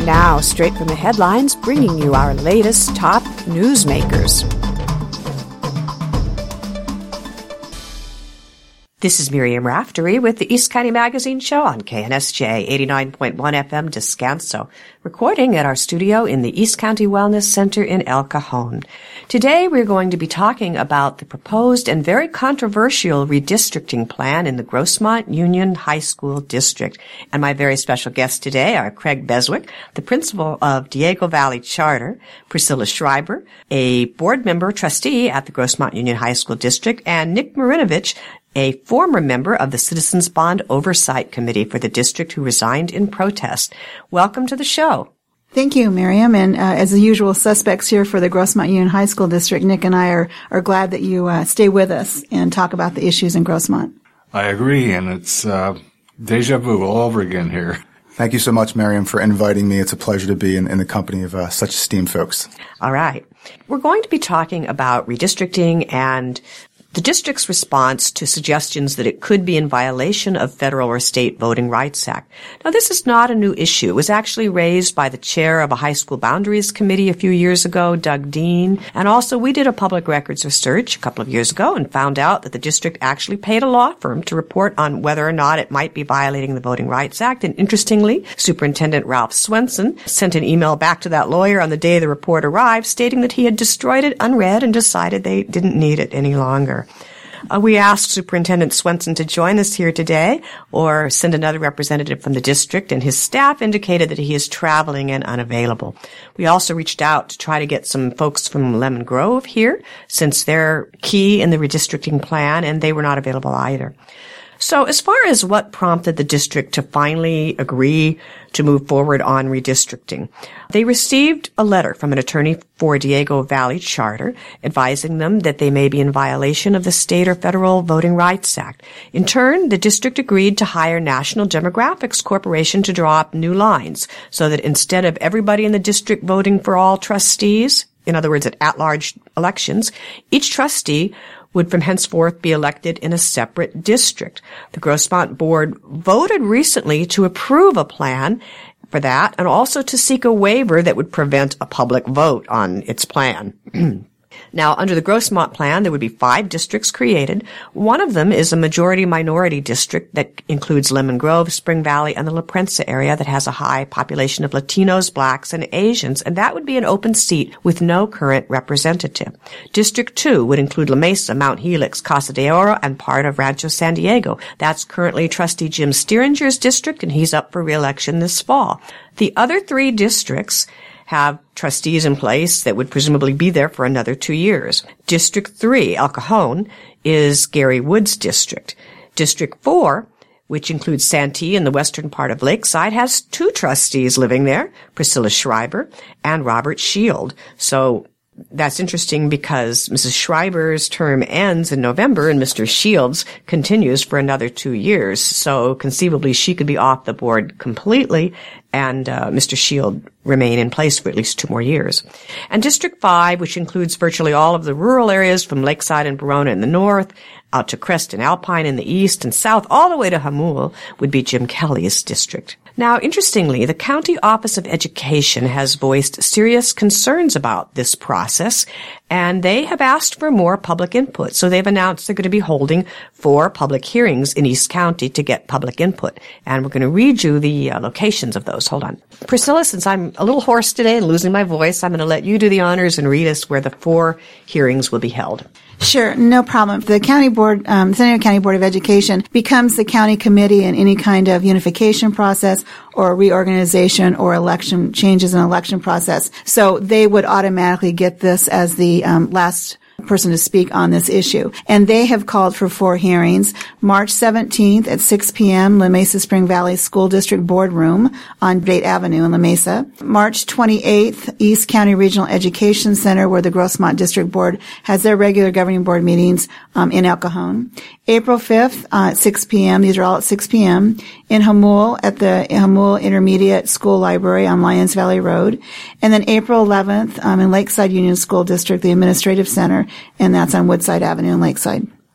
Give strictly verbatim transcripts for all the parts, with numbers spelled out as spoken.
now, straight from the headlines, bringing you our latest top newsmakers. This is Miriam Raftery with the East County Magazine Show on K N S J eighty-nine point one F M Descanso, recording at our studio in the East County Wellness Center in El Cajon. Today we're going to be talking about the proposed and very controversial redistricting plan in the Grossmont Union High School District. And my very special guests today are Craig Beswick, the principal of Diego Valley Charter, Priscilla Schreiber, a board member trustee at the Grossmont Union High School District, and Nick Marinovich, a former member of the Citizens Bond Oversight Committee for the district who resigned in protest. Welcome to the show. Thank you, Miriam. And uh, as the usual suspects here for the Grossmont Union High School District, Nick and I are, are glad that you uh, stay with us and talk about the issues in Grossmont. I agree, and it's uh, deja vu all over again here. Thank you so much, Miriam, for inviting me. It's a pleasure to be in, in the company of uh, such esteemed folks. All right. We're going to be talking about redistricting and the district's response to suggestions that it could be in violation of federal or state Voting Rights Act. Now, this is not a new issue. It was actually raised by the chair of a high school boundaries committee a few years ago, Doug Dean. And also, we did a public records research a couple of years ago and found out that the district actually paid a law firm to report on whether or not it might be violating the Voting Rights Act. And interestingly, Superintendent Ralph Swenson sent an email back to that lawyer on the day the report arrived, stating that he had destroyed it unread and decided they didn't need it any longer. Uh, we asked Superintendent Swenson to join us here today or send another representative from the district, and his staff indicated that he is traveling and unavailable. We also reached out to try to get some folks from Lemon Grove here, since they're key in the redistricting plan, and they were not available either. So as far as what prompted the district to finally agree to move forward on redistricting, they received a letter from an attorney for Diego Valley Charter advising them that they may be in violation of the state or federal Voting Rights Act. In turn, the district agreed to hire National Demographics Corporation to draw up new lines so that instead of everybody in the district voting for all trustees, in other words, at at-large elections, each trustee would from henceforth be elected in a separate district. The Grossmont Board voted recently to approve a plan for that and also to seek a waiver that would prevent a public vote on its plan. Now, under the Grossmont plan, there would be five districts created. One of them is a majority-minority district that includes Lemon Grove, Spring Valley, and the La Prensa area that has a high population of Latinos, Blacks, and Asians, and that would be an open seat with no current representative. District two would include La Mesa, Mount Helix, Casa de Oro, and part of Rancho San Diego. That's currently Trustee Jim Steeringer's district, and he's up for re-election this fall. The other three districts have trustees in place that would presumably be there for another two years. District three, El Cajon, is Gary Wood's district. District four, which includes Santee and the western part of Lakeside, has two trustees living there, Priscilla Schreiber and Robert Shield. So that's interesting because Missus Schreiber's term ends in November and Mister Shields continues for another two years. So conceivably she could be off the board completely and uh, Mister Shield remain in place for at least two more years. And District five, which includes virtually all of the rural areas from Lakeside and Verona in the north, out to Crest and Alpine in the east and south, all the way to Hamul, would be Jim Kelly's district. Now, interestingly, the County Office of Education has voiced serious concerns about this process, and they have asked for more public input. So they've announced they're going to be holding four public hearings in East County to get public input. And we're going to read you the uh, locations of those. Hold on. Priscilla, since I'm a little hoarse today and losing my voice, I'm going to let you do the honors and read us where the four hearings will be held. Sure, no problem. The county board, um, San Diego County Board of Education becomes the county committee in any kind of unification process or reorganization or election changes in election process. So they would automatically get this as the um, last person to speak on this issue. And they have called for four hearings. March seventeenth at six p.m., La Mesa Spring Valley School District Boardroom on Bate Avenue in La Mesa. March twenty-eighth, East County Regional Education Center, where the Grossmont District Board has their regular governing board meetings um, in El Cajon. April fifth uh, at six p.m., these are all at six p.m., in Hamul at the Hamul Intermediate School Library on Lyons Valley Road. And then April eleventh um, in Lakeside Union School District, the Administrative Center, and that's on Woodside Avenue in Lakeside.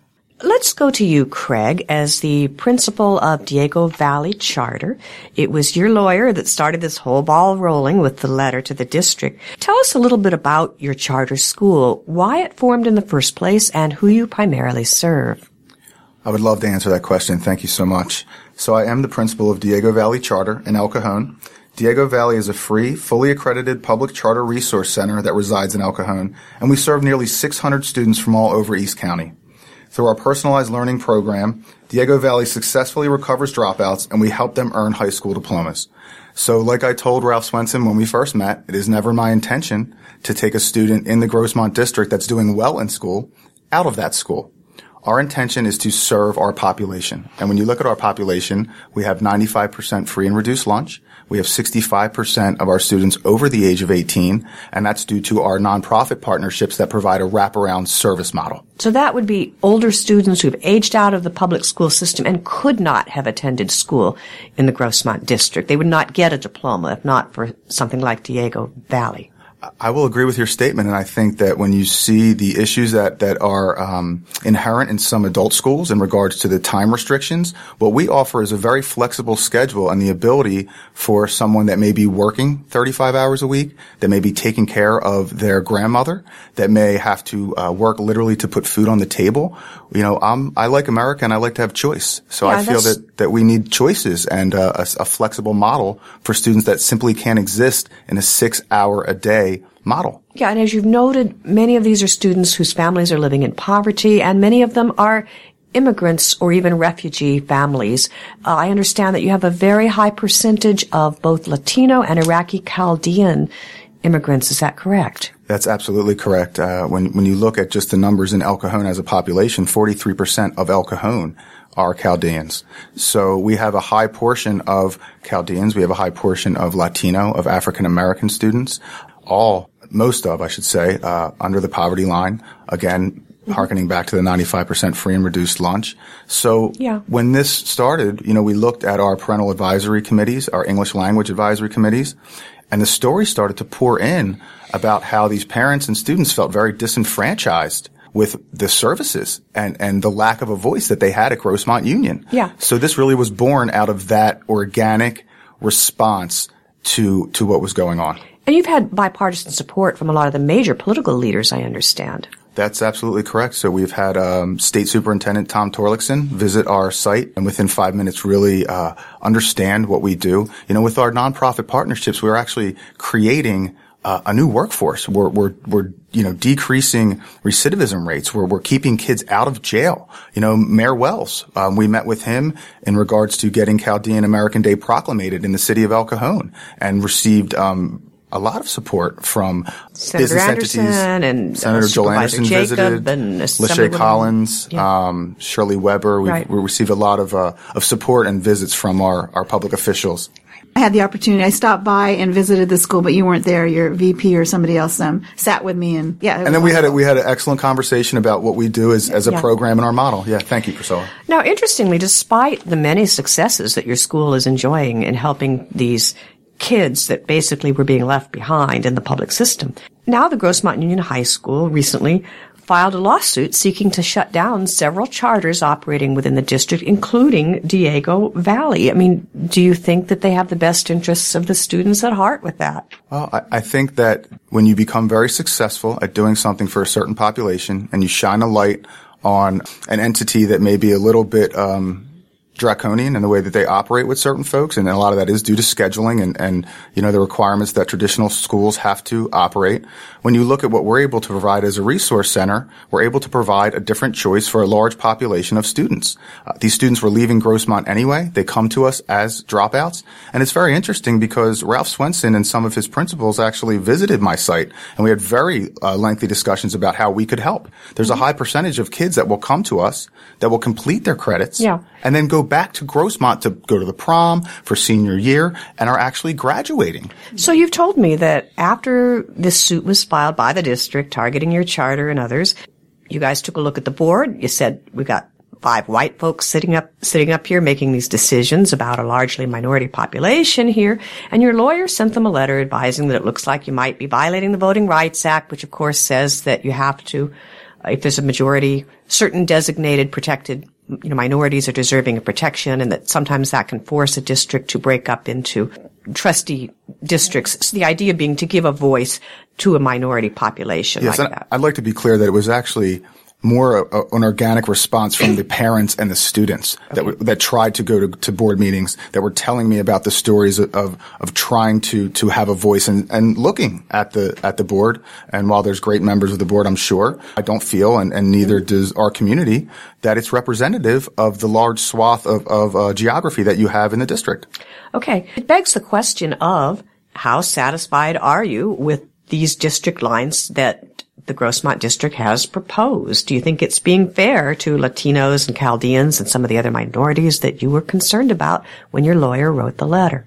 Let's go to you, Craig, as the principal of Diego Valley Charter. It was your lawyer that started this whole ball rolling with the letter to the district. Tell us a little bit about your charter school, why it formed in the first place, and who you primarily serve. I would love to answer that question. Thank you so much. So I am the principal of Diego Valley Charter in El Cajon. Diego Valley is a free, fully accredited public charter resource center that resides in El Cajon, and we serve nearly six hundred students from all over East County. Through our personalized learning program, Diego Valley successfully recovers dropouts, and we help them earn high school diplomas. So like I told Ralph Swenson when we first met, it is never my intention to take a student in the Grossmont district that's doing well in school out of that school. Our intention is to serve our population. And when you look at our population, we have ninety-five percent free and reduced lunch. We have sixty-five percent of our students over the age of eighteen, and that's due to our nonprofit partnerships that provide a wraparound service model. So that would be older students who've aged out of the public school system and could not have attended school in the Grossmont district. They would not get a diploma if not for something like Diego Valley. I will agree with your statement, and I think that when you see the issues that, that are um, inherent in some adult schools in regards to the time restrictions, what we offer is a very flexible schedule and the ability for someone that may be working thirty-five hours a week, that may be taking care of their grandmother, that may have to uh, work literally to put food on the table. You know, I'm, I like America and I like to have choice. So yeah, I feel that, that we need choices and uh, a, a flexible model for students that simply can't exist in a six-hour-a-day model. Yeah, and as you've noted, many of these are students whose families are living in poverty, and many of them are immigrants or even refugee families. Uh, I understand that you have a very high percentage of both Latino and Iraqi Chaldean immigrants. Is that correct? That's absolutely correct. Uh, when when you look at just the numbers in El Cajon as a population, forty-three percent of El Cajon are Chaldeans. So we have a high portion of Chaldeans. We have a high portion of Latino, of African American students. All, most of, I should say, uh, under the poverty line. Again, mm-hmm. hearkening back to the ninety-five percent free and reduced lunch. So yeah. when this started, you know, we looked at our parental advisory committees, our English language advisory committees, and the story started to pour in about how these parents and students felt very disenfranchised with the services and, and the lack of a voice that they had at Grossmont Union. Yeah. So this really was born out of that organic response to, to what was going on. And you've had bipartisan support from a lot of the major political leaders, I understand. That's absolutely correct. So we've had um, State Superintendent Tom Torlakson visit our site and within five minutes really uh understand what we do. You know, with our nonprofit partnerships, we're actually creating uh, a new workforce. We're, we're, we're, you know, decreasing recidivism rates. We're, we're keeping kids out of jail. You know, Mayor Wells, um, we met with him in regards to getting Chaldean American Day proclamated in the city of El Cajon and received um a lot of support from Senator business Anderson entities. and Senator uh, Joel Anderson Jacob visited, and Lachey Collins, yeah. um, Shirley Weber. We've, right. we received a lot of uh, of support and visits from our, our public officials. I had the opportunity. I stopped by and visited the school, but you weren't there. Your V P or somebody else um, sat with me, and yeah. And then we had a, we had an excellent conversation about what we do as as a yeah. program in our model. Yeah, thank you, Priscilla. Now, interestingly, despite the many successes that your school is enjoying in helping these kids that basically were being left behind in the public system. Now the Grossmont Union High School recently filed a lawsuit seeking to shut down several charters operating within the district, including Diego Valley. I mean, do you think that they have the best interests of the students at heart with that? Well, I, I think that when you become very successful at doing something for a certain population and you shine a light on an entity that may be a little bit um draconian in the way that they operate with certain folks, and a lot of that is due to scheduling and, and, you know, the requirements that traditional schools have to operate. When you look at what we're able to provide as a resource center, we're able to provide a different choice for a large population of students. Uh, these students were leaving Grossmont anyway. They come to us as dropouts. And it's very interesting because Ralph Swenson and some of his principals actually visited my site, and we had very uh, lengthy discussions about how we could help. There's a high percentage of kids that will come to us that will complete their credits yeah. and then go back to Grossmont to go to the prom for senior year and are actually graduating. So you've told me that after this suit was filed by the district targeting your charter and others, you guys took a look at the board. You said, we've got five white folks sitting up, sitting up here making these decisions about a largely minority population here. And your lawyer sent them a letter advising that it looks like you might be violating the Voting Rights Act, which of course says that you have to if there's a majority, certain designated protected you know, minorities are deserving of protection, and that sometimes that can force a district to break up into trustee districts. So the idea being to give a voice to a minority population yes, like that. I'd like to be clear that it was actually more a, an organic response from the parents and the students okay. that w- that tried to go to, to board meetings, that were telling me about the stories of of, of trying to to have a voice and, and looking at the at the board. And while there's great members of the board, I'm sure, I don't feel, and, and neither does our community, that it's representative of the large swath of, of uh, geography that you have in the district. Okay. It begs the question of how satisfied are you with these district lines that the Grossmont district has proposed? Do you think it's being fair to Latinos and Chaldeans and some of the other minorities that you were concerned about when your lawyer wrote the letter?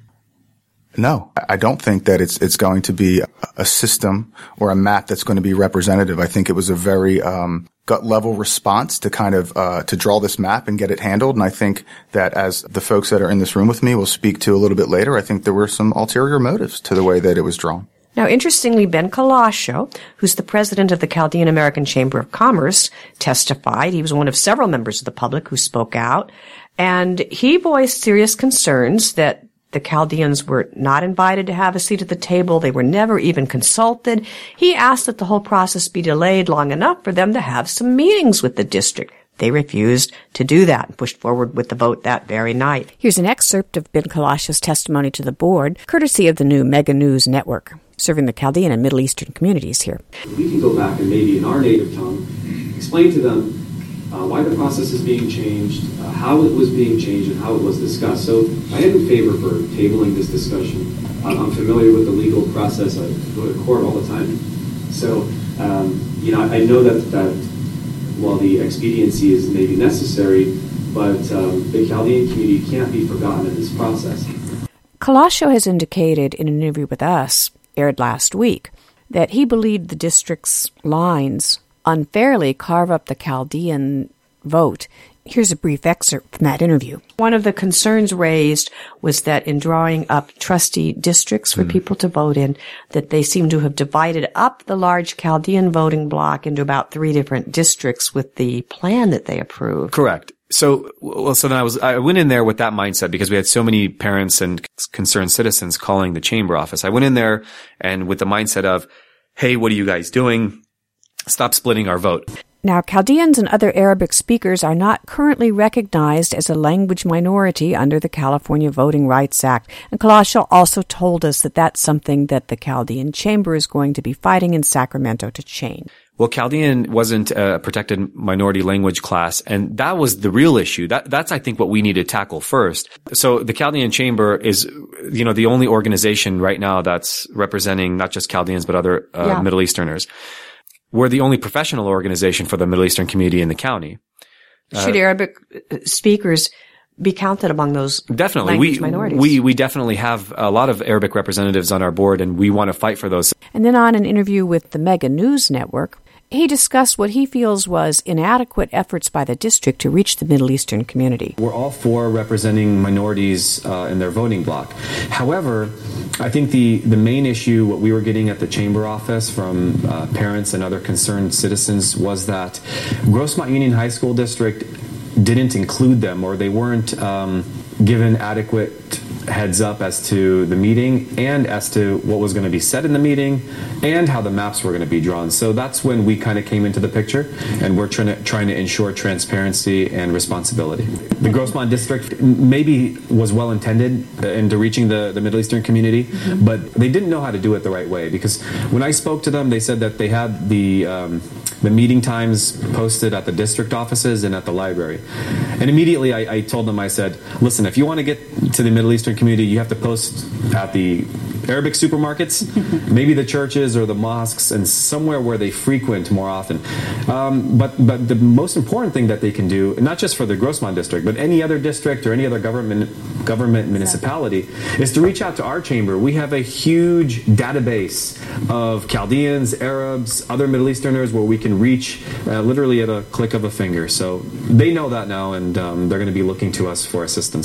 No, I don't think that it's it's going to be a system or a map that's going to be representative. I think it was a very um, gut level response to kind of uh, to draw this map and get it handled. And I think that, as the folks that are in this room with me will speak to a little bit later, I think there were some ulterior motives to the way that it was drawn. Now, interestingly, Ben Colascio, who's the president of the Chaldean American Chamber of Commerce, testified. He was one of several members of the public who spoke out, and he voiced serious concerns that the Chaldeans were not invited to have a seat at the table. They were never even consulted. He asked that the whole process be delayed long enough for them to have some meetings with the district. They refused to do that and pushed forward with the vote that very night. Here's an excerpt of Ben Colascio's testimony to the board, courtesy of the new Mega News Network, serving the Chaldean and Middle Eastern communities here. We can go back and maybe in our native tongue explain to them uh, why the process is being changed, uh, how it was being changed, and how it was discussed. So I am in favor for tabling this discussion. I'm, I'm familiar with the legal process. I go to court all the time. So, um, you know, I know that, that while the expediency is maybe necessary, but um, the Chaldean community can't be forgotten in this process. Colascio has indicated in an interview with us, aired last week, that he believed the district's lines unfairly carve up the Chaldean vote. Here's a brief excerpt from that interview. One of the concerns raised was that in drawing up trustee districts for mm. people to vote in, that they seem to have divided up the large Chaldean voting block into about three different districts with the plan that they approved. Correct. So, well, so then I was, I went in there with that mindset because we had so many parents and concerned citizens calling the chamber office. I went in there and with the mindset of, hey, what are you guys doing? Stop splitting our vote. Now, Chaldeans and other Arabic speakers are not currently recognized as a language minority under the California Voting Rights Act. And Colascio also told us that that's something that the Chaldean Chamber is going to be fighting in Sacramento to change. Well, Chaldean wasn't a protected minority language class, and that was the real issue. That, that's, I think, what we need to tackle first. So the Chaldean Chamber is, you know, the only organization right now that's representing not just Chaldeans, but other uh, yeah. Middle Easterners. We're the only professional organization for the Middle Eastern community in the county. Should uh, Arabic speakers be counted among those definitely. language we, minorities? We, we definitely have a lot of Arabic representatives on our board, and we want to fight for those. And then on an interview with the Mega News Network, he discussed what he feels was inadequate efforts by the district to reach the Middle Eastern community. We're all for representing minorities uh, in their voting bloc. However, I think the, the main issue, what we were getting at the chamber office from uh, parents and other concerned citizens, was that Grossmont Union High School District didn't include them, or they weren't um, given adequate heads up as to the meeting and as to what was going to be said in the meeting and how the maps were going to be drawn. So that's when we kind of came into the picture, and we're trying to, trying to ensure transparency and responsibility. The Grossmont district maybe was well intended into reaching the, the Middle Eastern community, mm-hmm. but they didn't know how to do it the right way, because when I spoke to them, they said that they had the um, the meeting times posted at the district offices and at the library. And immediately I, I told them, I said, listen, if you want to get to the Middle Eastern community, you have to post at the Arabic supermarkets, maybe the churches or the mosques, and somewhere where they frequent more often. Um, but but the most important thing that they can do, not just for the Grossmont district, but any other district or any other government government municipality, is to reach out to our chamber. We have a huge database of Chaldeans, Arabs, other Middle Easterners where we can reach uh, literally at a click of a finger. So they know that now, and um, they're going to be looking to us for assistance.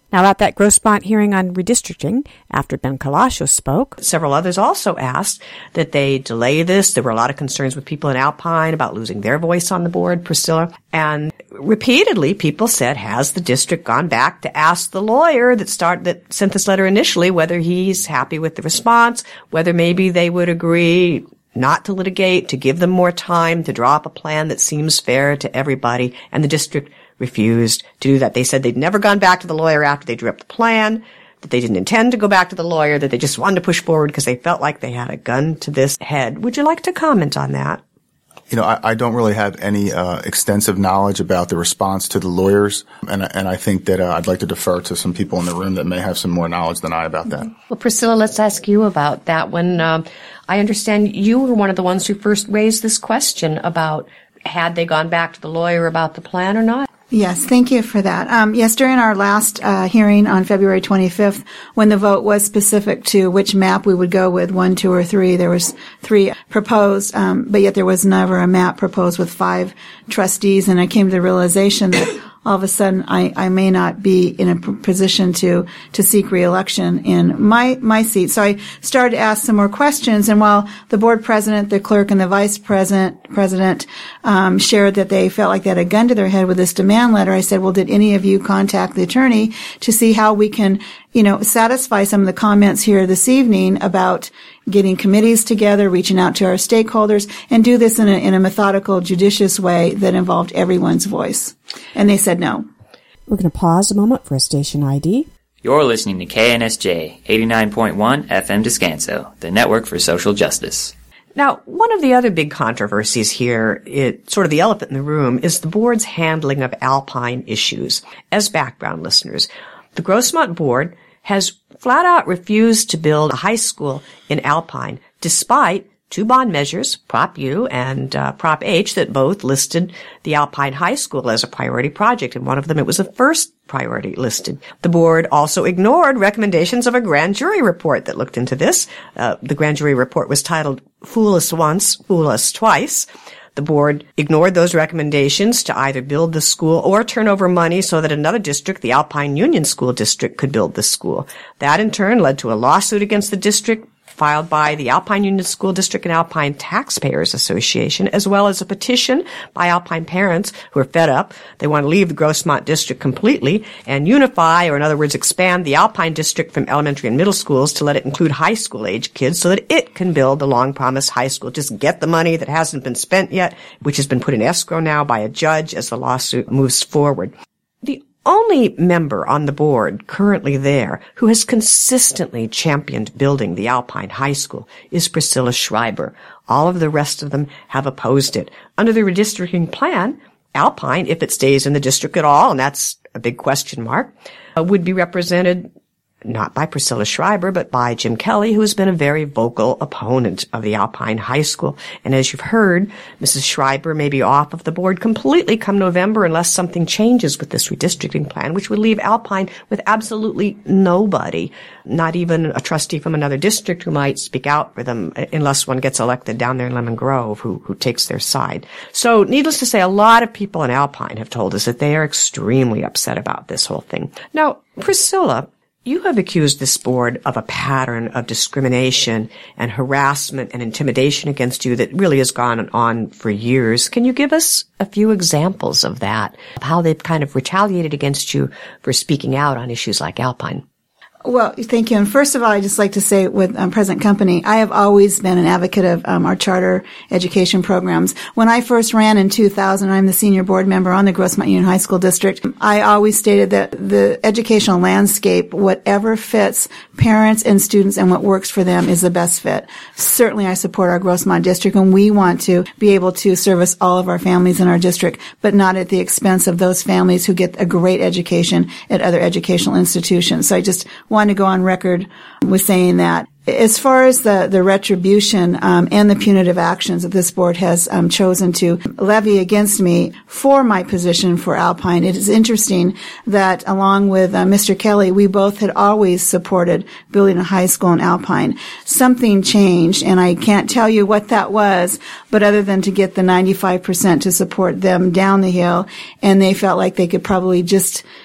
Now, at that Grossmont hearing on redistricting, after Ben Kalasho spoke, several others also asked that they delay this. There were a lot of concerns with people in Alpine about losing their voice on the board, Priscilla. And repeatedly, people said, has the district gone back to ask the lawyer that start that sent this letter initially whether he's happy with the response, whether maybe they would agree not to litigate, to give them more time, to draw up a plan that seems fair to everybody. And the district refused to do that. They said they'd never gone back to the lawyer after they drew up the plan, that they didn't intend to go back to the lawyer, that they just wanted to push forward because they felt like they had a gun to this head. Would you like to comment on that? You know, I, I don't really have any uh, extensive knowledge about the response to the lawyers, and, and I think that uh, I'd like to defer to some people in the room that may have some more knowledge than I about that. Well, Priscilla, let's ask you about that one. Uh, I understand you were one of the ones who first raised this question about had they gone back to the lawyer about the plan or not. Yes, thank you for that. Um, yes, during our last uh, hearing on February twenty-fifth, when the vote was specific to which map we would go with, one, two, or three, there was three proposed, um, but yet there was never a map proposed with five trustees, and I came to the realization that all of a sudden I, I may not be in a p- position to, to seek reelection in my, my seat. So I started to ask some more questions, and while the board president, the clerk, and the vice president, president, um, shared that they felt like they had a gun to their head with this demand letter, I said, well, did any of you contact the attorney to see how we can, you know, satisfy some of the comments here this evening about getting committees together, reaching out to our stakeholders, and do this in a, in a methodical, judicious way that involved everyone's voice? And they said no. We're going to pause a moment for a station I D. You're listening to K N S J eighty-nine point one F M Descanso, the network for social justice. Now, one of the other big controversies here, it, sort of the elephant in the room, is the board's handling of Alpine issues. As background listeners, the Grossmont board has flat out refused to build a high school in Alpine, despite two bond measures, Prop U and uh, Prop H, that both listed the Alpine High School as a priority project. And one of them, it was the first priority listed. The board also ignored recommendations of a grand jury report that looked into this. Uh, the grand jury report was titled Fool Us Once, Fool Us Twice. The board ignored those recommendations to either build the school or turn over money so that another district, the Alpine Union School District, could build the school. That in turn led to a lawsuit against the district filed by the Alpine Union School District and Alpine Taxpayers Association, as well as a petition by Alpine parents who are fed up. They want to leave the Grossmont district completely and unify, or in other words, expand the Alpine district from elementary and middle schools to let it include high school age kids so that it can build the long-promised high school. Just get the money that hasn't been spent yet, which has been put in escrow now by a judge as the lawsuit moves forward. The only member on the board currently there who has consistently championed building the Alpine High School is Priscilla Schreiber. All of the rest of them have opposed it. Under the redistricting plan, Alpine, if it stays in the district at all, and that's a big question mark, uh, would be represented not by Priscilla Schreiber, but by Jim Kelly, who has been a very vocal opponent of the Alpine High School. And as you've heard, Missus Schreiber may be off of the board completely come November unless something changes with this redistricting plan, which would leave Alpine with absolutely nobody, not even a trustee from another district who might speak out for them, unless one gets elected down there in Lemon Grove who, who takes their side. So needless to say, a lot of people in Alpine have told us that they are extremely upset about this whole thing. Now, Priscilla, you have accused this board of a pattern of discrimination and harassment and intimidation against you that really has gone on for years. Can you give us a few examples of that, of how they've kind of retaliated against you for speaking out on issues like Alpine? Well, thank you. And first of all, I'd just like to say with um, Present Company, I have always been an advocate of um, our charter education programs. When I first ran in two thousand, I'm the senior board member on the Grossmont Union High School District. I always stated that the educational landscape, whatever fits parents and students and what works for them, is the best fit. Certainly, I support our Grossmont district, and we want to be able to service all of our families in our district, but not at the expense of those families who get a great education at other educational institutions. So I just want to go on record with saying that. As far as the, the retribution um, and the punitive actions that this board has um, chosen to levy against me for my position for Alpine, it is interesting that along with uh, Mister Kelly, we both had always supported building a high school in Alpine. Something changed, and I can't tell you what that was, but other than to get the ninety-five percent to support them down the hill, and they felt like they could probably just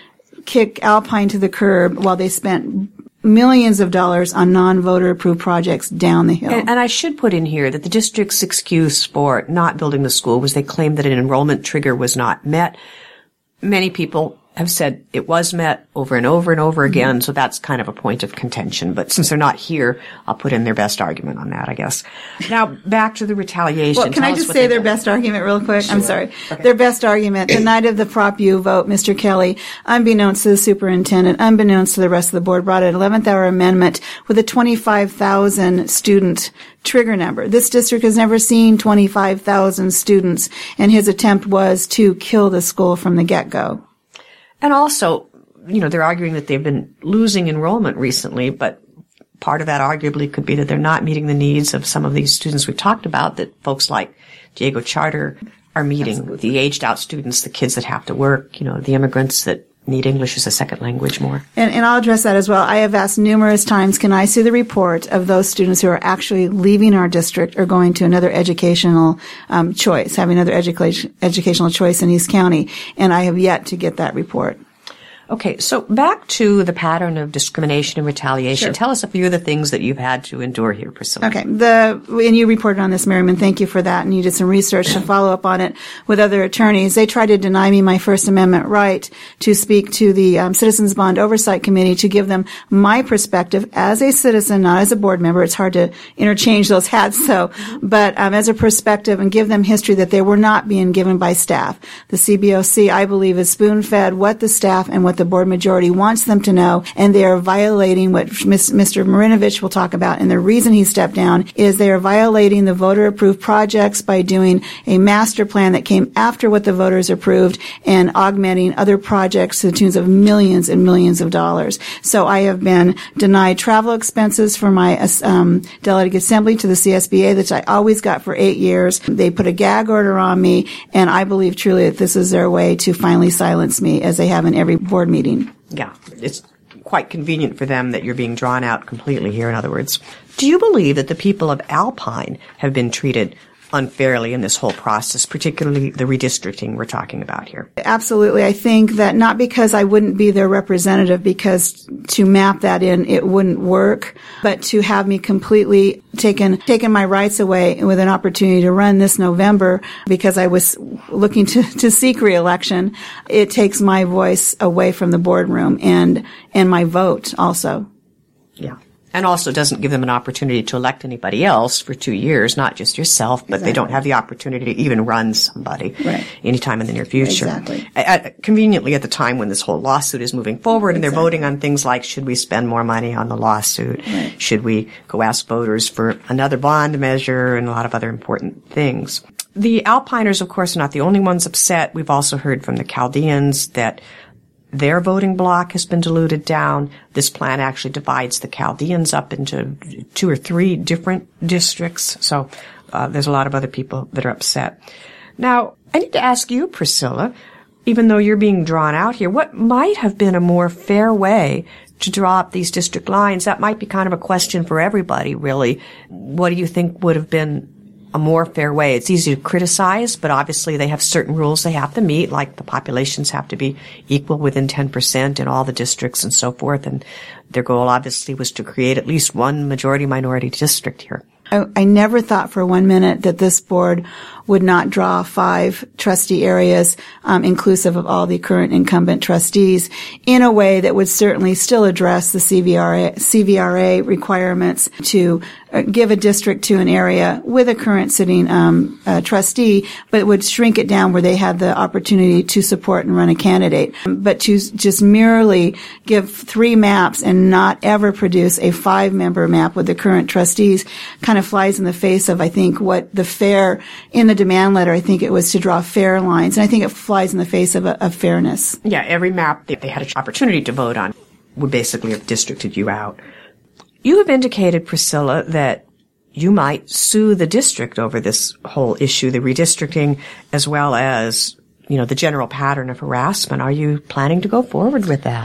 kick Alpine to the curb while they spent millions of dollars on non-voter approved projects down the hill. And, and I should put in here that the district's excuse for not building the school was they claimed that an enrollment trigger was not met. Many people have said it was met over and over and over again, so that's kind of a point of contention. But since they're not here, I'll put in their best argument on that, I guess. Now, back to the retaliation. Well, can Tell I just say their best argument real quick? Sure. I'm sorry. Okay. Their best argument, the night of the Prop U vote, Mister Kelly, unbeknownst to the superintendent, unbeknownst to the rest of the board, brought an eleventh hour amendment with a twenty-five thousand student trigger number. This district has never seen twenty-five thousand students, and his attempt was to kill the school from the get-go. And also, you know, they're arguing that they've been losing enrollment recently, but part of that arguably could be that they're not meeting the needs of some of these students we talked about that folks like Diego Charter are meeting. Absolutely. The aged out students, the kids that have to work, you know, the immigrants that need English as a second language more. And, and I'll address that as well. I have asked numerous times, can I see the report of those students who are actually leaving our district or going to another educational um, choice, having another education, educational choice in East County? And I have yet to get that report. Okay, so back to the pattern of discrimination and retaliation. Sure. Tell us a few of the things that you've had to endure here, Priscilla. Okay, the and you reported on this, Merriman. Thank you for that, and you did some research to follow up on it with other attorneys. They tried to deny me my First Amendment right to speak to the um, Citizens Bond Oversight Committee to give them my perspective as a citizen, not as a board member. It's hard to interchange those hats, so but um, as a perspective and give them history that they were not being given by staff. The C B O C, I believe, is spoon-fed what the staff and what the board majority wants them to know, and they are violating what Mister Marinovich will talk about. And the reason he stepped down is they are violating the voter-approved projects by doing a master plan that came after what the voters approved and augmenting other projects to the tunes of millions and millions of dollars. So I have been denied travel expenses for my um, delegate assembly to the C S B A that I always got for eight years. They put a gag order on me, and I believe truly that this is their way to finally silence me, as they have in every board meeting. Yeah, it's quite convenient for them that you're being drawn out completely here, in other words. Do you believe that the people of Alpine have been treated unfairly in this whole process, particularly the redistricting we're talking about here? Absolutely. I think that not because I wouldn't be their representative, because to map that in, it wouldn't work, but to have me completely taken, taken my rights away with an opportunity to run this November because I was looking to, to seek re-election, it takes my voice away from the boardroom and, and my vote also. Yeah. And also doesn't give them an opportunity to elect anybody else for two years, not just yourself, but exactly. They don't have the opportunity to even run somebody right. anytime in the near future. Exactly. At, conveniently at the time when this whole lawsuit is moving forward, and exactly. They're voting on things like, should we spend more money on the lawsuit? Right. Should we go ask voters for another bond measure, and a lot of other important things. The Alpiners, of course, are not the only ones upset. We've also heard from the Chaldeans that their voting block has been diluted down. This plan actually divides the Chaldeans up into two or three different districts. So uh, there's a lot of other people that are upset. Now, I need to ask you, Priscilla, even though you're being drawn out here, what might have been a more fair way to draw up these district lines? That might be kind of a question for everybody, really. What do you think would have been a more fair way? It's easy to criticize, but obviously they have certain rules they have to meet, like the populations have to be equal within ten percent in all the districts and so forth. And their goal obviously was to create at least one majority-minority district here. I, I never thought for one minute that this board would not draw five trustee areas, um, inclusive of all the current incumbent trustees, in a way that would certainly still address the C V R A, C V R A requirements to uh, give a district to an area with a current sitting um, uh, trustee, but it would shrink it down where they had the opportunity to support and run a candidate. But to just merely give three maps and not ever produce a five-member map with the current trustees kind of flies in the face of, I think, what the fair in the demand letter, I think it was to draw fair lines. And I think it flies in the face of, a, of fairness. Yeah, every map that they had an opportunity to vote on would basically have districted you out. You have indicated, Priscilla, that you might sue the district over this whole issue, the redistricting, as well as, you know, the general pattern of harassment. Are you planning to go forward with that?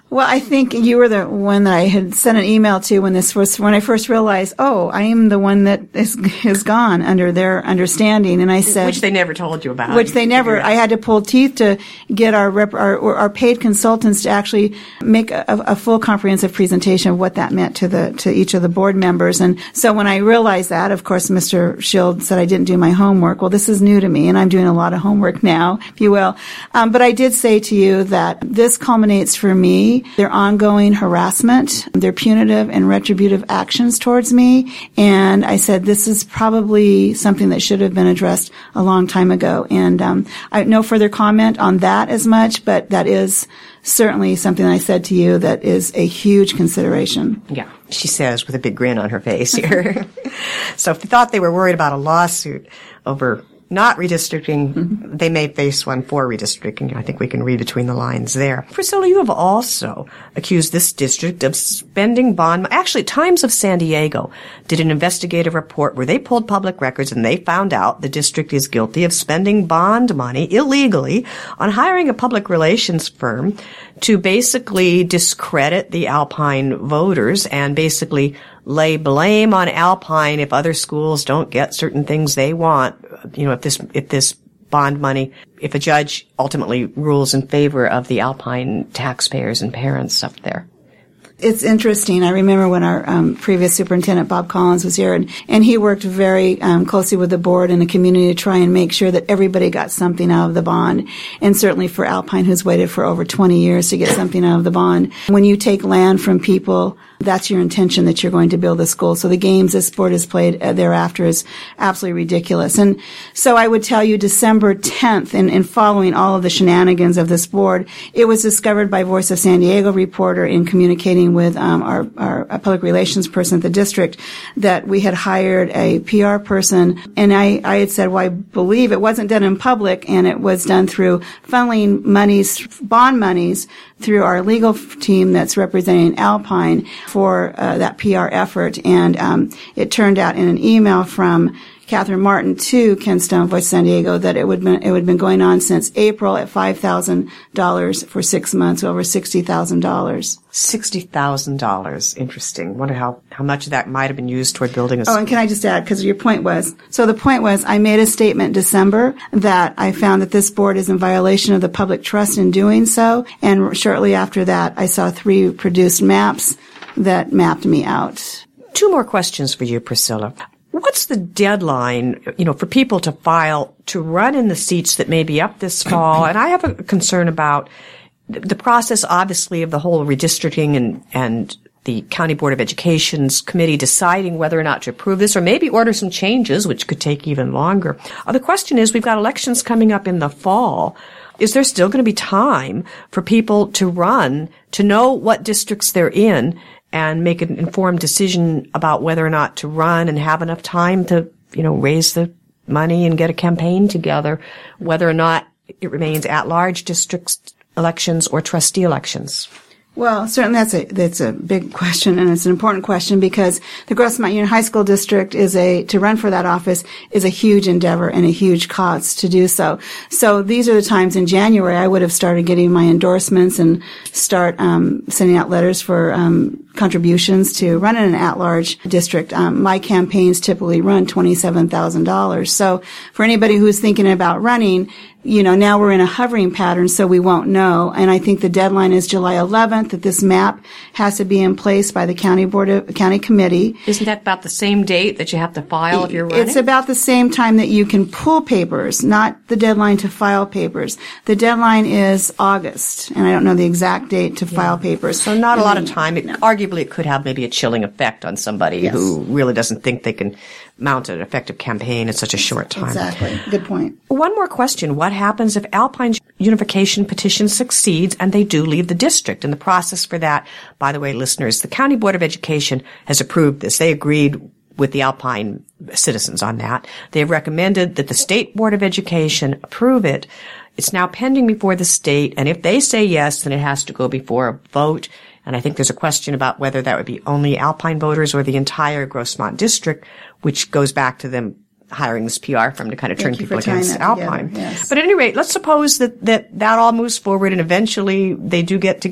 Well, I think you were the one that I had sent an email to when this was, when I first realized, oh, I am the one that is, is gone under their understanding. And I said, which they never told you about. Which they never, I had to pull teeth to get our rep, our, our paid consultants to actually make a, a full comprehensive presentation of what that meant to the, to each of the board members. And so when I realized that, of course, Mister Schild said I didn't do my homework. Well, this is new to me and I'm doing a lot of homework now, if you will. Um, but I did say to you that this culminates for me their ongoing harassment, their punitive and retributive actions towards me. And I said, this is probably something that should have been addressed a long time ago. And um, I no further comment on that as much, but that is certainly something I said to you that is a huge consideration. Yeah, she says with a big grin on her face here. So if they thought they were worried about a lawsuit over not redistricting, mm-hmm. they may face one for redistricting. I think we can read between the lines there. Priscilla, you have also accused this district of spending bond. Actually, Times of San Diego did an investigative report where they pulled public records and they found out the district is guilty of spending bond money illegally on hiring a public relations firm to basically discredit the Alpine voters and basically lay blame on Alpine if other schools don't get certain things they want. You know, if this, if this bond money, if a judge ultimately rules in favor of the Alpine taxpayers and parents up there. It's interesting. I remember when our um, previous superintendent, Bob Collins, was here, and, and he worked very um, closely with the board and the community to try and make sure that everybody got something out of the bond. And certainly for Alpine, who's waited for over twenty years to get something out of the bond. When you take land from people, that's your intention that you're going to build a school. So the games this board has played uh, thereafter is absolutely ridiculous. And so I would tell you December tenth, and, and following all of the shenanigans of this board, it was discovered by Voice of San Diego reporter in communicating with um, our, our public relations person at the district that we had hired a P R person. And I, I had said, well, I believe it wasn't done in public and it was done through funneling monies, bond monies, through our legal team that's representing Alpine for uh, that P R effort. And um, it turned out in an email from Catherine Martin to Ken Stone, Voice of San Diego, that it would been, it would have been going on since April at five thousand dollars for six months, over sixty thousand dollars. sixty thousand dollars. Interesting. Wonder how, how much of that might have been used toward building a school. Oh, and can I just add, because your point was, so the point was, I made a statement in December that I found that this board is in violation of the public trust in doing so, and shortly after that, I saw three produced maps that mapped me out. Two more questions for you, Priscilla. What's the deadline, you know, for people to file to run in the seats that may be up this fall? And I have a concern about the process, obviously, of the whole redistricting and, and the County Board of Education's committee deciding whether or not to approve this or maybe order some changes, which could take even longer. Uh, the question is, we've got elections coming up in the fall. Is there still going to be time for people to run, to know what districts they're in, and make an informed decision about whether or not to run and have enough time to, you know, raise the money and get a campaign together, whether or not it remains at-large districts elections or trustee elections? Well, certainly that's a, that's a big question, and it's an important question because the Grosse Mountain Union High School District is a, to run for that office is a huge endeavor and a huge cost to do so. So these are the times in January I would have started getting my endorsements and start, um, sending out letters for, um, contributions to run in an at-large district. Um, my campaigns typically run twenty-seven thousand dollars. So for anybody who's thinking about running, you know, now we're in a hovering pattern, so we won't know. And I think the deadline is July eleventh, that this map has to be in place by the county board of, county committee. Isn't that about the same date that you have to file if you're running? It's about the same time that you can pull papers, not the deadline to file papers. The deadline is August, and I don't know the exact date to yeah. file papers. So not a lot of time. It, no. Arguably, it could have maybe a chilling effect on somebody yes. who really doesn't think they can mount an effective campaign in such a short time. Exactly. Good point. One more question. What happens if Alpine's unification petition succeeds and they do leave the district? And the process for that, by the way, listeners, the County Board of Education has approved this. They agreed with the Alpine citizens on that. They have recommended that the State Board of Education approve it. It's now pending before the state, and if they say yes, then it has to go before a vote. And I think there's a question about whether that would be only Alpine voters or the entire Grossmont district, which goes back to them hiring this P R firm to kind of turn people against Alpine. Yes. But at any rate, let's suppose that, that that all moves forward and eventually they do get to get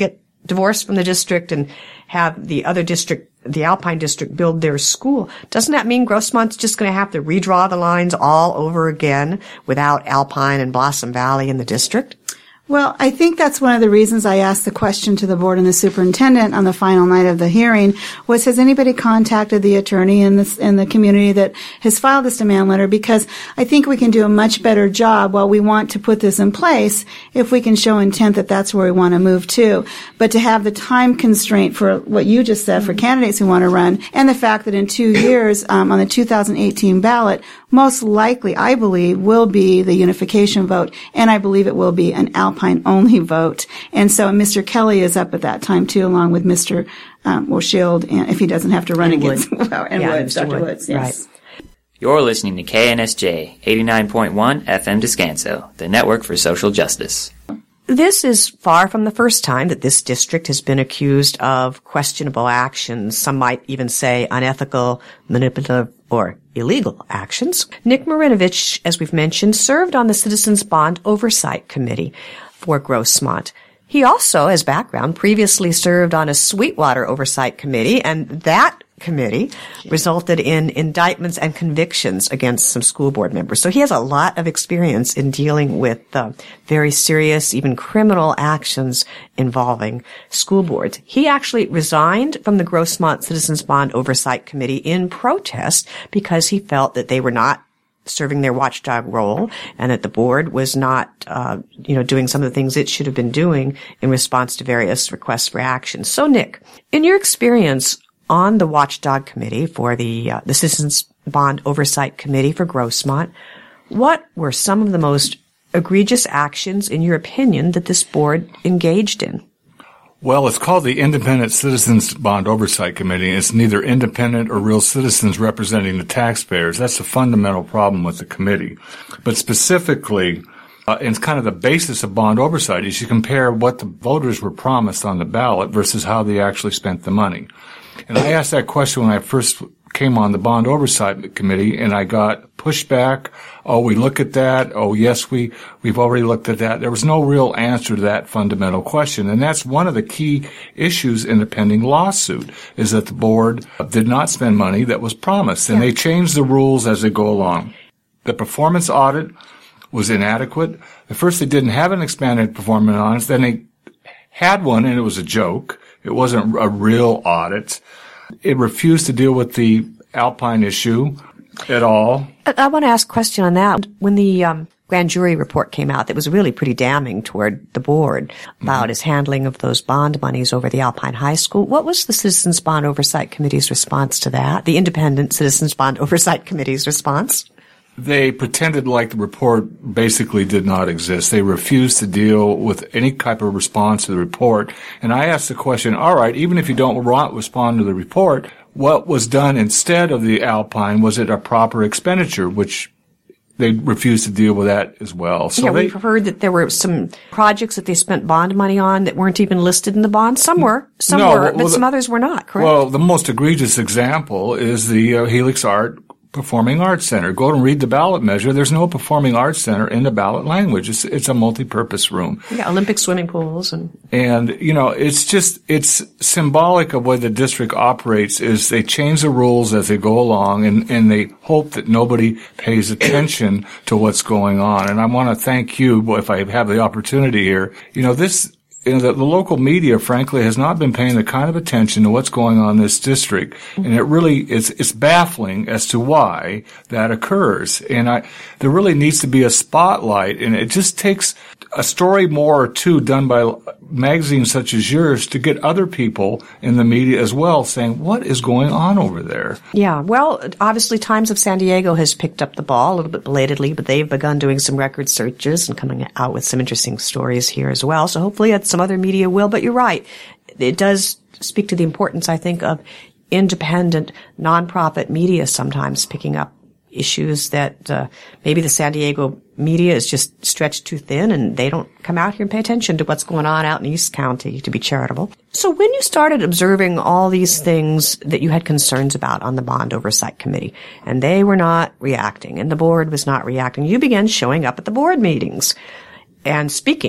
divorce from the district and have the other district, the Alpine district, build their school, doesn't that mean Grossmont's just going to have to redraw the lines all over again without Alpine and Blossom Valley in the district? Well, I think that's one of the reasons I asked the question to the board and the superintendent on the final night of the hearing was, has anybody contacted the attorney in this, in the community that has filed this demand letter? Because I think we can do a much better job while we want to put this in place if we can show intent that that's where we want to move to. But to have the time constraint for what you just said for candidates who want to run, and the fact that in two years, um, on the two thousand eighteen ballot, most likely, I believe, will be the unification vote, and I believe it will be an Alpine-only vote. And so Mister Kelly is up at that time, too, along with Mister Um, well, Shield, and if he doesn't have to run and against Wood. well, and yeah, Woods, Doctor Wood. Woods, yes. Right. You're listening to K N S J, eighty-nine point one F M Descanso, the network for social justice. This is far from the first time that this district has been accused of questionable actions. Some might even say unethical, manipulative, or illegal actions. Nick Marinovich, as we've mentioned, served on the Citizens Bond Oversight Committee for Grossmont. He also, as background, previously served on a Sweetwater Oversight Committee, and that committee resulted in indictments and convictions against some school board members. So he has a lot of experience in dealing with uh, very serious, even criminal actions involving school boards. He actually resigned from the Grossmont Citizens Bond Oversight Committee in protest because he felt that they were not serving their watchdog role and that the board was not, uh, you know, doing some of the things it should have been doing in response to various requests for action. So, Nick, in your experience on the Watchdog Committee for the uh, the Citizens Bond Oversight Committee for Grossmont, what were some of the most egregious actions, in your opinion, that this board engaged in? Well, it's called the Independent Citizens Bond Oversight Committee. It's neither independent or real citizens representing the taxpayers. That's a fundamental problem with the committee. But specifically, uh, it's kind of the basis of bond oversight is you compare what the voters were promised on the ballot versus how they actually spent the money. And I asked that question when I first came on the Bond Oversight Committee, and I got pushback. Oh, we look at that. Oh, yes, we, we've already looked at that. There was no real answer to that fundamental question. And that's one of the key issues in the pending lawsuit, is that the board did not spend money that was promised. And yeah. They changed the rules as they go along. The performance audit was inadequate. At first, they didn't have an expanded performance audit. Then they had one, and it was a joke. It wasn't a real audit. It refused to deal with the Alpine issue at all. I want to ask a question on that. When the um, grand jury report came out, that was really pretty damning toward the board about mm-hmm. his handling of those bond monies over the Alpine High School. What was the Citizens Bond Oversight Committee's response to that? The Independent Citizens Bond Oversight Committee's response? They pretended like the report basically did not exist. They refused to deal with any type of response to the report. And I asked the question, all right, even if you don't respond to the report, what was done instead of the Alpine? Was it a proper expenditure? Which they refused to deal with that as well. So yeah, they, we've heard that there were some projects that they spent bond money on that weren't even listed in the bond. Some were, some no, were, well, but the, some others were not, correct? Well, the most egregious example is the uh, Helix Art Performing Arts Center. Go and read the ballot measure. There's no performing arts center in the ballot language. It's, it's a multi-purpose room. Yeah, Olympic swimming pools and. And, you know, it's just, it's symbolic of way the district operates is they change the rules as they go along and, and they hope that nobody pays attention to what's going on. And I want to thank you, if I have the opportunity here. You know, this, You know, the, the local media, frankly, has not been paying the kind of attention to what's going on in this district. And it really is, it's baffling as to why that occurs. And I, there really needs to be a spotlight, and it just takes a story more or two done by magazines such as yours to get other people in the media as well saying, what is going on over there? Yeah, well, obviously Times of San Diego has picked up the ball a little bit belatedly, but they've begun doing some record searches and coming out with some interesting stories here as well. So hopefully it's some other media will, but you're right. It does speak to the importance, I think, of independent, nonprofit media sometimes picking up issues that uh, maybe the San Diego media is just stretched too thin and they don't come out here and pay attention to what's going on out in East County to be charitable. So when you started observing all these things that you had concerns about on the Bond Oversight Committee, and they were not reacting, and the board was not reacting, you began showing up at the board meetings and speaking.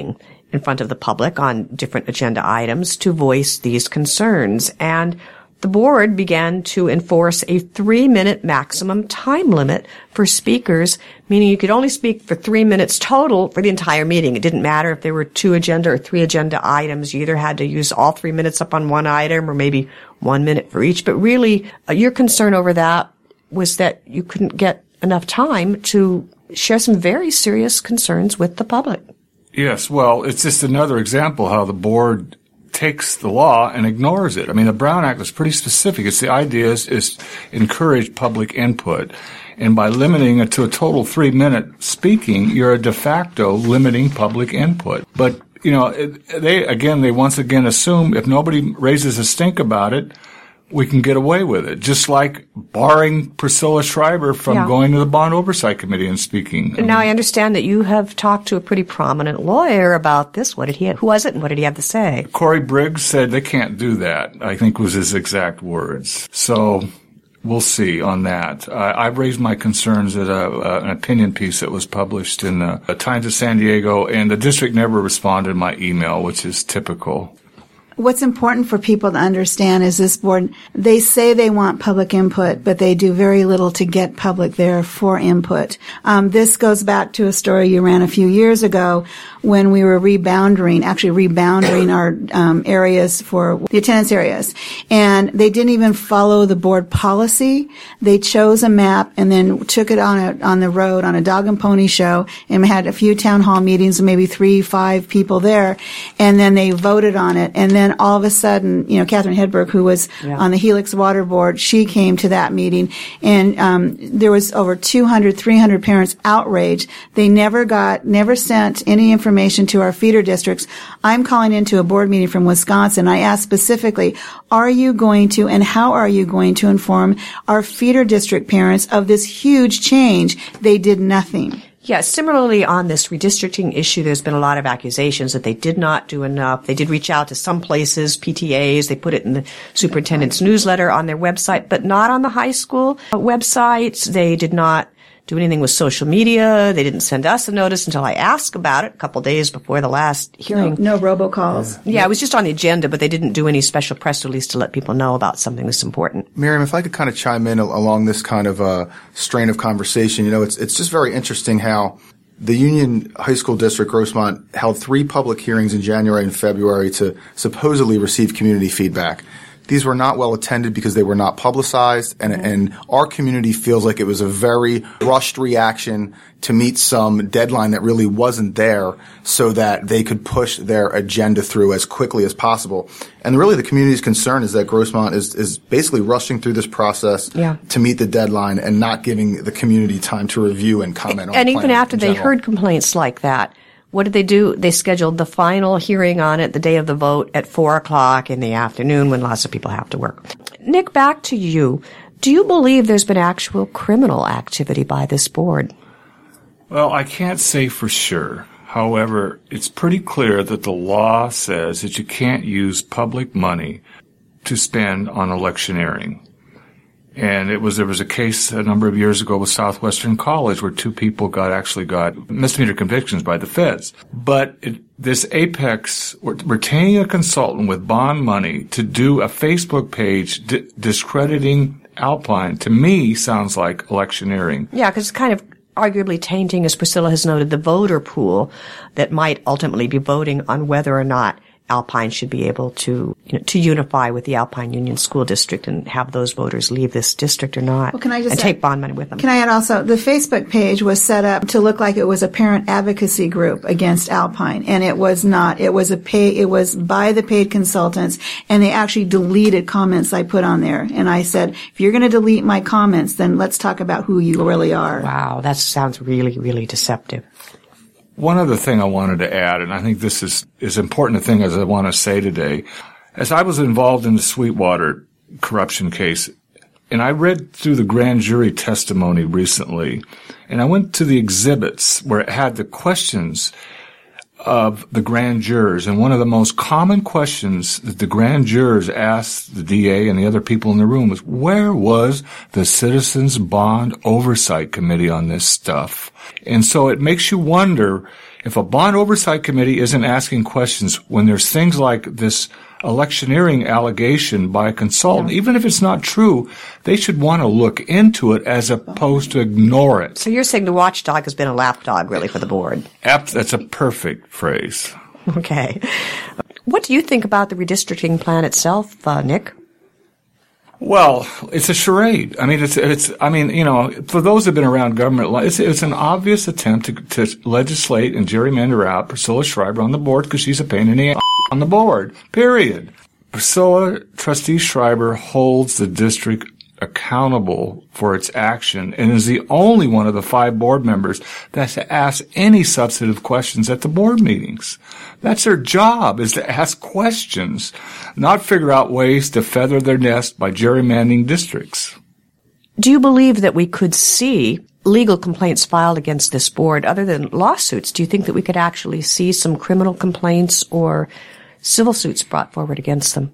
in front of the public on different agenda items to voice these concerns. And the board began to enforce a three-minute maximum time limit for speakers, meaning you could only speak for three minutes total for the entire meeting. It didn't matter if there were two agenda or three agenda items. You either had to use all three minutes up on one item or maybe one minute for each. But really, uh, your concern over that was that you couldn't get enough time to share some very serious concerns with the public. Yes, well, it's just another example how the board takes the law and ignores it. I mean, the Brown Act was pretty specific. It's the idea is, is encourage public input. And by limiting it to a total three-minute speaking, you're de facto limiting public input. But, you know, it, they, again, they once again assume if nobody raises a stink about it, we can get away with it. Just like barring Priscilla Schreiber from yeah. going to the Bond Oversight Committee and speaking. Now, I understand that you have talked to a pretty prominent lawyer about this. What did he have, who was it and what did he have to say? Corey Briggs said they can't do that, I think was his exact words. So we'll see on that. Uh, I've raised my concerns at a, uh, an opinion piece that was published in the Times of San Diego, and the district never responded to my email, which is typical. What's important for people to understand is this board, they say they want public input, but they do very little to get public there for input. Um, this goes back to a story you ran a few years ago when we were rebounding, actually rebounding our um, areas for the attendance areas. And they didn't even follow the board policy. They chose a map and then took it on a, on the road on a dog and pony show and had a few town hall meetings, maybe three, five people there. And then they voted on it. And then And all of a sudden, you know, Catherine Hedberg, who was yeah. on the Helix Water Board, she came to that meeting, and um, there was over two hundred, three hundred parents outraged. They never got, never sent any information to our feeder districts. I'm calling into a board meeting from Wisconsin. I asked specifically, are you going to and how are you going to inform our feeder district parents of this huge change? They did nothing. Yeah, similarly on this redistricting issue, there's been a lot of accusations that they did not do enough. They did reach out to some places, P T As, they put it in the superintendent's newsletter on their website, but not on the high school websites. They did not do anything with social media. They didn't send us a notice until I asked about it a couple days before the last hearing. No, no robocalls. Yeah, it was just on the agenda, but they didn't do any special press release to let people know about something that's important. Miriam, if I could kind of chime in along this kind of uh, strain of conversation, you know, it's it's just very interesting how the Union High School District, Grossmont, held three public hearings in January and February to supposedly receive community feedback. These were not well attended because they were not publicized, and, mm-hmm. and our community feels like it was a very rushed reaction to meet some deadline that really wasn't there so that they could push their agenda through as quickly as possible. And really the community's concern is that Grossmont is, is basically rushing through this process yeah. to meet the deadline and not giving the community time to review and comment and, on And the even after they heard complaints like that, what did they do? They scheduled the final hearing on it the day of the vote at four o'clock in the afternoon when lots of people have to work. Nick, back to you. Do you believe there's been actual criminal activity by this board? Well, I can't say for sure. However, it's pretty clear that the law says that you can't use public money to spend on electioneering. And it was, there was a case a number of years ago with Southwestern College where two people got, actually got misdemeanor convictions by the feds. But it, this Apex, retaining a consultant with bond money to do a Facebook page di- discrediting Alpine, to me, sounds like electioneering. Yeah, because it's kind of arguably tainting, as Priscilla has noted, the voter pool that might ultimately be voting on whether or not Alpine should be able to, you know, to unify with the Alpine Union School District and have those voters leave this district or not. Well, can I just and add, take bond money with them. Can I add also, the Facebook page was set up to look like it was a parent advocacy group against Alpine, and it was not. It was a pay, it was by the paid consultants, and they actually deleted comments I put on there. And I said, if you're going to delete my comments, then let's talk about who you really are. Wow, that sounds really, really deceptive. One other thing I wanted to add, and I think this is as important a thing as I want to say today, as I was involved in the Sweetwater corruption case, and I read through the grand jury testimony recently, and I went to the exhibits where it had the questions of the grand jurors, and one of the most common questions that the grand jurors asked the D A and the other people in the room was, where was the Citizens Bond Oversight Committee on this stuff? And so it makes you wonder, If a bond oversight committee isn't asking questions when there's things like this electioneering allegation by a consultant, yeah. even if it's not true, they should want to look into it as opposed to ignore it. So you're saying the watchdog has been a lapdog, really, for the board? That's a perfect phrase. Okay. What do you think about the redistricting plan itself, uh, Nick? Well, it's a charade. I mean, it's, it's, I mean, you know, for those who've been around government, it's, it's an obvious attempt to, to legislate and gerrymander out Priscilla Schreiber on the board because she's a pain in the ass on the board. Period. Priscilla, Trustee Schreiber holds the district accountable for its action and is the only one of the five board members that's asked any substantive questions at the board meetings. That's their job, is to ask questions, not figure out ways to feather their nest by gerrymandering districts. Do you believe that we could see legal complaints filed against this board other than lawsuits? Do you think that we could actually see some criminal complaints or civil suits brought forward against them?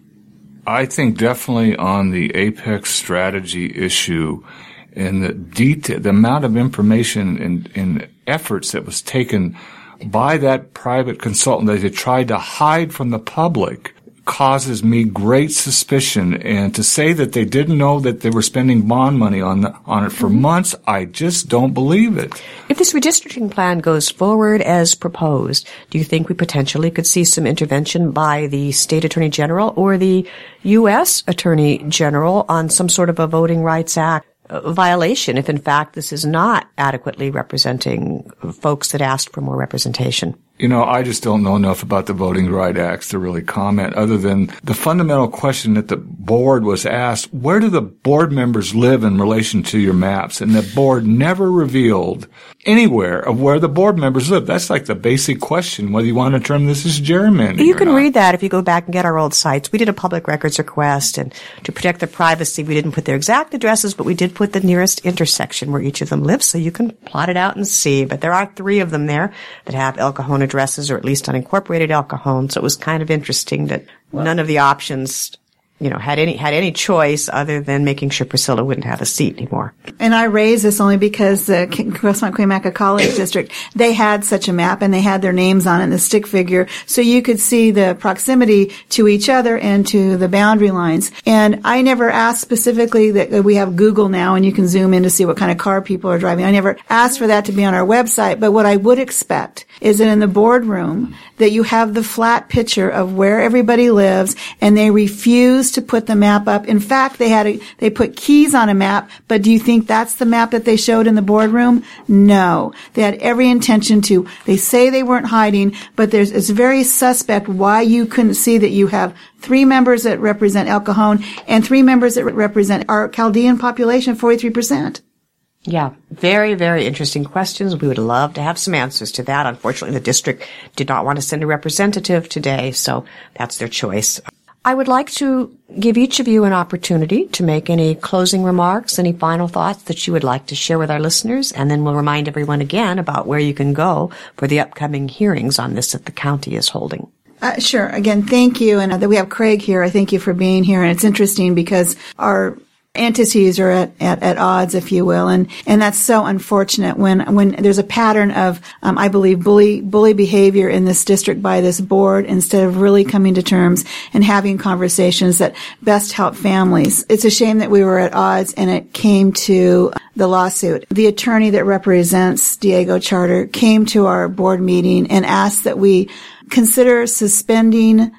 I think definitely on the Apex strategy issue and the detail, the amount of information and, and efforts that was taken by that private consultant that they tried to hide from the public causes me great suspicion. And to say that they didn't know that they were spending bond money on the, on it for mm-hmm. months, I just don't believe it. If this redistricting plan goes forward as proposed, do you think we potentially could see some intervention by the state attorney general or the U S attorney general on some sort of a Voting Rights Act violation if in fact this is not adequately representing folks that asked for more representation? You know, I just don't know enough about the Voting Rights Act to really comment other than the fundamental question that the board was asked, where do the board members live in relation to your maps? And the board never revealed anywhere of where the board members live. That's like the basic question, whether you want to term this as gerrymandering. You can or not. read that if you go back and get our old sites. We did a public records request, and to protect their privacy, we didn't put their exact addresses, but we did put the nearest intersection where each of them lives, so you can plot it out and see. But there are three of them there that have El Cajon addresses, or at least unincorporated El Cajon, so it was kind of interesting that well, none of the options, you know, had any had any choice other than making sure Priscilla wouldn't have a seat anymore. And I raise this only because the Westmont Cuyamaca College District, they had such a map and they had their names on it in the stick figure, so you could see the proximity to each other and to the boundary lines. And I never asked specifically that we have Google now and you can zoom in to see what kind of car people are driving. I never asked for that to be on our website, but what I would expect is that in the boardroom that you have the flat picture of where everybody lives, and they refuse to put the map up. In fact, they had a, they put keys on a map, but do you think that's the map that they showed in the boardroom? No. They had every intention to. They say they weren't hiding, but there's, it's very suspect why you couldn't see that you have three members that represent El Cajon and three members that represent our Chaldean population, forty-three percent. Yeah, very, very interesting questions. We would love to have some answers to that. Unfortunately, the district did not want to send a representative today, so that's their choice. I would like to give each of you an opportunity to make any closing remarks, any final thoughts that you would like to share with our listeners, and then we'll remind everyone again about where you can go for the upcoming hearings on this that the county is holding. Uh, sure. Again, thank you. And uh, we have Craig here. I thank you for being here. And it's interesting because our entities are at, at, at odds, if you will, and, and that's so unfortunate when, when there's a pattern of, um, I believe, bully, bully behavior in this district by this board instead of really coming to terms and having conversations that best help families. It's a shame that we were at odds and it came to the lawsuit. The attorney that represents Diego Charter came to our board meeting and asked that we consider suspending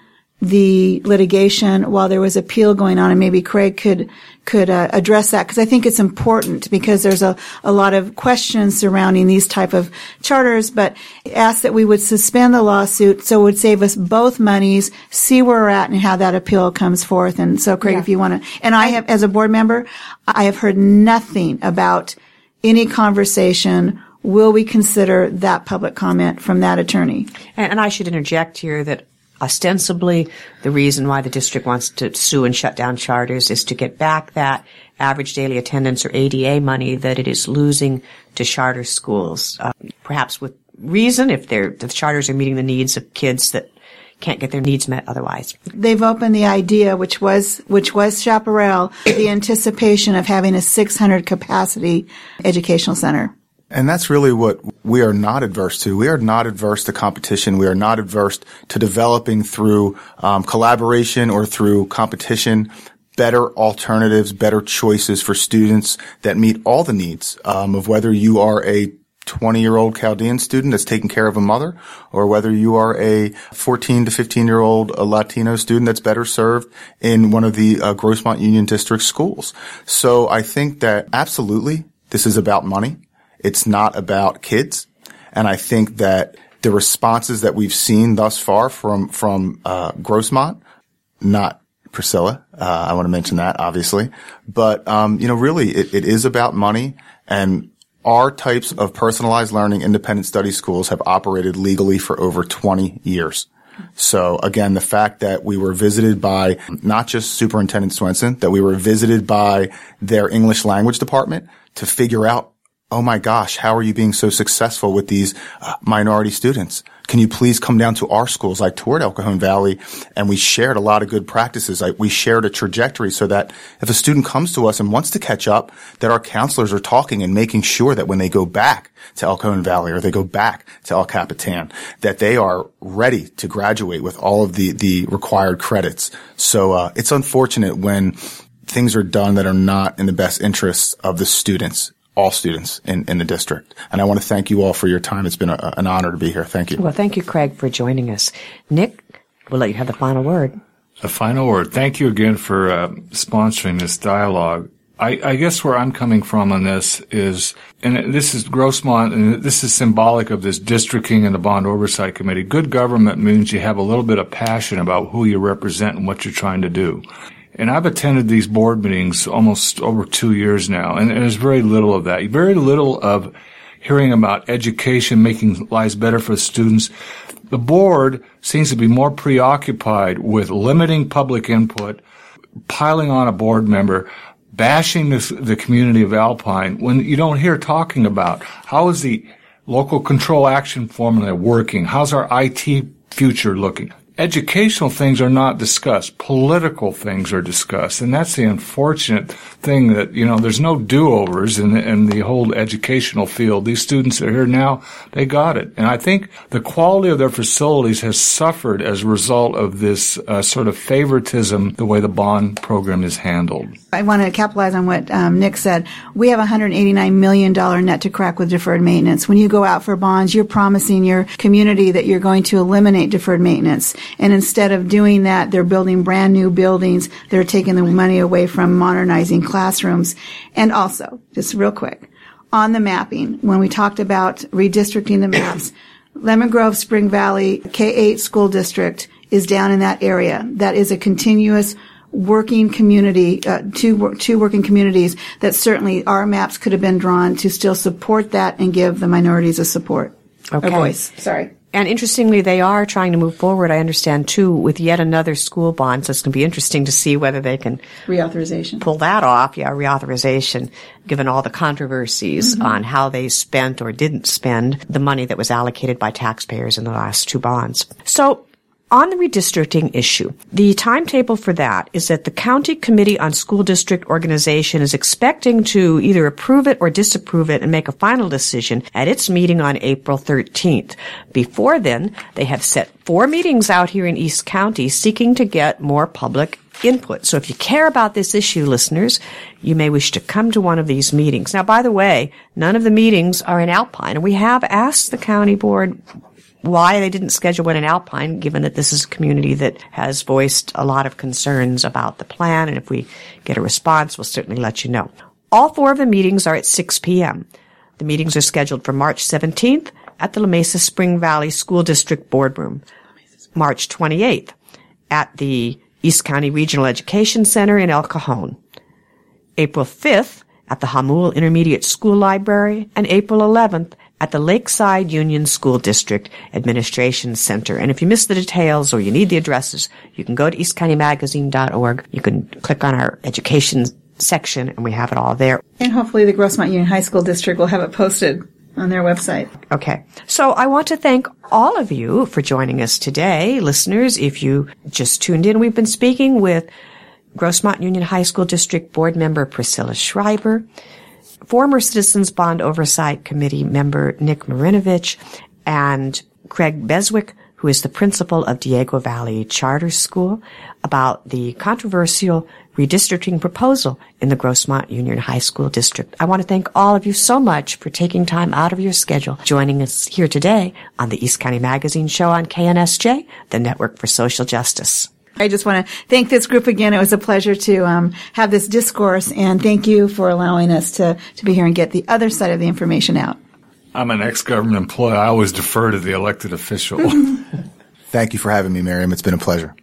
the litigation while there was appeal going on, and maybe Craig could could uh, address that, because I think it's important because there's a, a lot of questions surrounding these type of charters, but asked that we would suspend the lawsuit so it would save us both monies, see where we're at and how that appeal comes forth. And so Craig, yeah. if you want to, and I have, as a board member, I have heard nothing about any conversation. Will we consider that public comment from that attorney? And, and I should interject here that ostensibly, the reason why the district wants to sue and shut down charters is to get back that average daily attendance or A D A money that it is losing to charter schools. Uh, perhaps with reason, if they're, the charters are meeting the needs of kids that can't get their needs met otherwise. They've opened the idea, which was, which was Chaparral, the anticipation of having a six hundred capacity educational center. And that's really what we are not adverse to. We are not adverse to competition. We are not adverse to developing through um, collaboration or through competition better alternatives, better choices for students that meet all the needs um, of whether you are a twenty-year-old Chaldean student that's taking care of a mother, or whether you are a fourteen to fifteen-year-old Latino student that's better served in one of the uh, Grossmont Union District schools. So I think that absolutely this is about money. It's not about kids. And I think that the responses that we've seen thus far from from uh, Grossmont, not Priscilla, uh, I want to mention that, obviously. But, um, you know, really, it, it is about money, and our types of personalized learning independent study schools have operated legally for over twenty years. So again, the fact that we were visited by not just Superintendent Swenson, that we were visited by their English language department to figure out, oh my gosh, how are you being so successful with these uh, minority students? Can you please come down to our schools? I toured El Cajon Valley, and we shared a lot of good practices. Like, we shared a trajectory so that if a student comes to us and wants to catch up, that our counselors are talking and making sure that when they go back to El Cajon Valley or they go back to El Capitan, that they are ready to graduate with all of the, the required credits. So uh, it's unfortunate when things are done that are not in the best interests of the students. All students in, in the district. And I want to thank you all for your time. It's been a, an honor to be here. Thank you. Well, thank you, Craig, for joining us. Nick, we'll let you have the final word. The final word. Thank you again for uh, sponsoring this dialogue. I, I guess where I'm coming from on this is, and this is Grossmont, and this is symbolic of this districting and the Bond Oversight Committee. Good government means you have a little bit of passion about who you represent and what you're trying to do. And I've attended these board meetings almost over two years now, and there's very little of that. Very little of hearing about education, making lives better for students. The board seems to be more preoccupied with limiting public input, piling on a board member, bashing this, the community of Alpine, when you don't hear talking about how is the local control action formula working? How's our I T future looking? Educational things are not discussed. Political things are discussed. And that's the unfortunate thing that, you know, there's no do-overs in the, in the whole educational field. These students that are here now, they got it. And I think the quality of their facilities has suffered as a result of this uh, sort of favoritism, the way the bond program is handled. I want to capitalize on what um, Nick said. We have a one hundred eighty-nine million dollars net to crack with deferred maintenance. When you go out for bonds, you're promising your community that you're going to eliminate deferred maintenance. And instead of doing that, they're building brand new buildings. They're taking the money away from modernizing classrooms. And also, just real quick, on the mapping, when we talked about redistricting the maps, Lemon Grove, Spring Valley, K eight school district is down in that area. That is a continuous working community, uh, two, two working communities that certainly our maps could have been drawn to still support that and give the minorities a support. Okay. A voice. Sorry. And interestingly, they are trying to move forward, I understand, too, with yet another school bond. So it's going to be interesting to see whether they can reauthorization pull that off. Yeah, reauthorization, given all the controversies mm-hmm. on how they spent or didn't spend the money that was allocated by taxpayers in the last two bonds. So on the redistricting issue, the timetable for that is that the County Committee on School District Organization is expecting to either approve it or disapprove it and make a final decision at its meeting on April thirteenth. Before then, they have set four meetings out here in East County seeking to get more public input. So if you care about this issue, listeners, you may wish to come to one of these meetings. Now, by the way, none of the meetings are in Alpine, and we have asked the county board why they didn't schedule one in Alpine, given that this is a community that has voiced a lot of concerns about the plan. And if we get a response, we'll certainly let you know. All four of the meetings are at six p.m. The meetings are scheduled for March seventeenth at the La Mesa Spring Valley School District Boardroom, March twenty-eighth at the East County Regional Education Center in El Cajon, April fifth at the Hamul Intermediate School Library, and April eleventh at the Lakeside Union School District Administration Center. And if you missed the details or you need the addresses, you can go to east county magazine dot org. You can click on our education section, and we have it all there. And hopefully the Grossmont Union High School District will have it posted on their website. Okay. So I want to thank all of you for joining us today. Listeners, if you just tuned in, we've been speaking with Grossmont Union High School District Board Member Priscilla Schreiber, former Citizens Bond Oversight Committee member Nick Marinovich, and Craig Beswick, who is the principal of Diego Valley Charter School, about the controversial redistricting proposal in the Grossmont Union High School District. I want to thank all of you so much for taking time out of your schedule, joining us here today on the East County Magazine Show on K N S J, the Network for Social Justice. I just want to thank this group again. It was a pleasure to um, have this discourse, and thank you for allowing us to, to be here and get the other side of the information out. I'm an ex-government employee. I always defer to the elected official. Thank you for having me, Miriam. It's been a pleasure.